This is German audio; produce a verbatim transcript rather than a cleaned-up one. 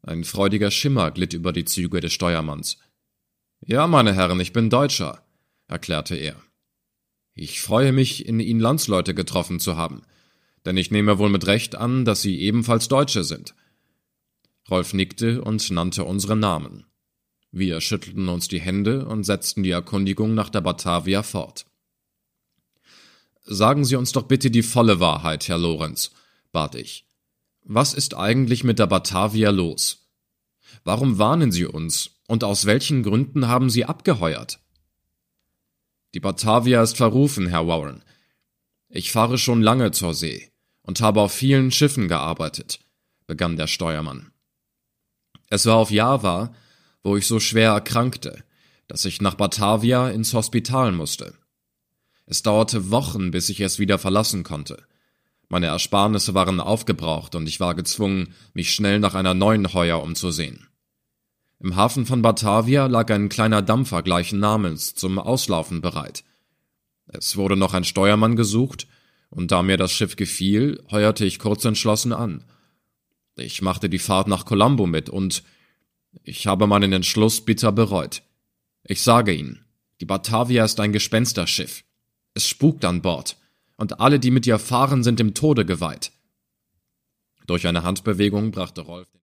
Ein freudiger Schimmer glitt über die Züge des Steuermanns. »Ja, meine Herren, ich bin Deutscher«, erklärte er. »Ich freue mich, in Ihnen Landsleute getroffen zu haben, denn ich nehme wohl mit Recht an, dass Sie ebenfalls Deutsche sind.« Rolf nickte und nannte unsere Namen. Wir schüttelten uns die Hände und setzten die Erkundigung nach der Batavia fort. »Sagen Sie uns doch bitte die volle Wahrheit, Herr Lorenz«, bat ich. »Was ist eigentlich mit der Batavia los? Warum warnen Sie uns, und aus welchen Gründen haben Sie abgeheuert?« »Die Batavia ist verrufen, Herr Warren. Ich fahre schon lange zur See und habe auf vielen Schiffen gearbeitet«, begann der Steuermann. »Es war auf Java, wo ich so schwer erkrankte, dass ich nach Batavia ins Hospital musste. Es dauerte Wochen, bis ich es wieder verlassen konnte. Meine Ersparnisse waren aufgebraucht und ich war gezwungen, mich schnell nach einer neuen Heuer umzusehen. Im Hafen von Batavia lag ein kleiner Dampfer gleichen Namens zum Auslaufen bereit. Es wurde noch ein Steuermann gesucht, und da mir das Schiff gefiel, heuerte ich kurzentschlossen an. Ich machte die Fahrt nach Colombo mit und ich habe meinen Entschluss bitter bereut. Ich sage Ihnen, die Batavia ist ein Gespensterschiff. Es spukt an Bord, und alle, die mit ihr fahren, sind dem Tode geweiht.« Durch eine Handbewegung brachte Rolf